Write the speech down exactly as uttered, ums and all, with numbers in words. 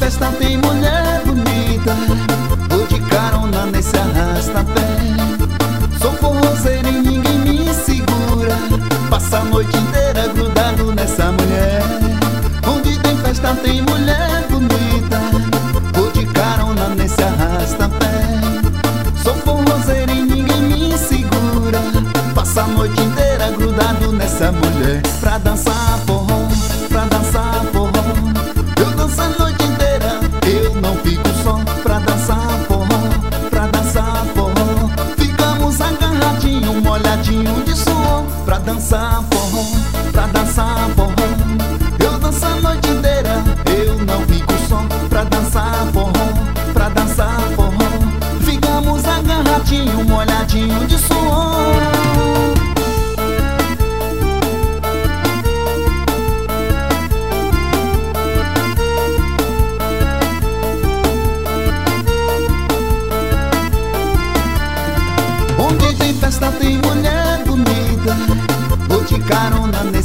festa tem mulher bonita, vou de carona nesse arrasta-pé. Sou forrozeiro e ninguém me segura, passa a noite inteira grudado nessa mulher. Onde tem festa tem mulher bonita, vou de carona nesse arrasta-pé. Sou forrozeiro e ninguém me segura, passa a noite inteira grudado nessa mulher. Pra dançar forró, pra dançar forró, eu danço a noite inteira, eu não fico só. Pra dançar forró, pra dançar forró, ficamos agarradinho, molhadinho de suor. Pra dançar forró, pra dançar forró, eu danço a noite inteira, eu não fico só. Pra dançar forró, pra dançar forró, ficamos agarradinho, molhadinho de suor. Onde tem festa tem mulher bonita, vou de carona nesse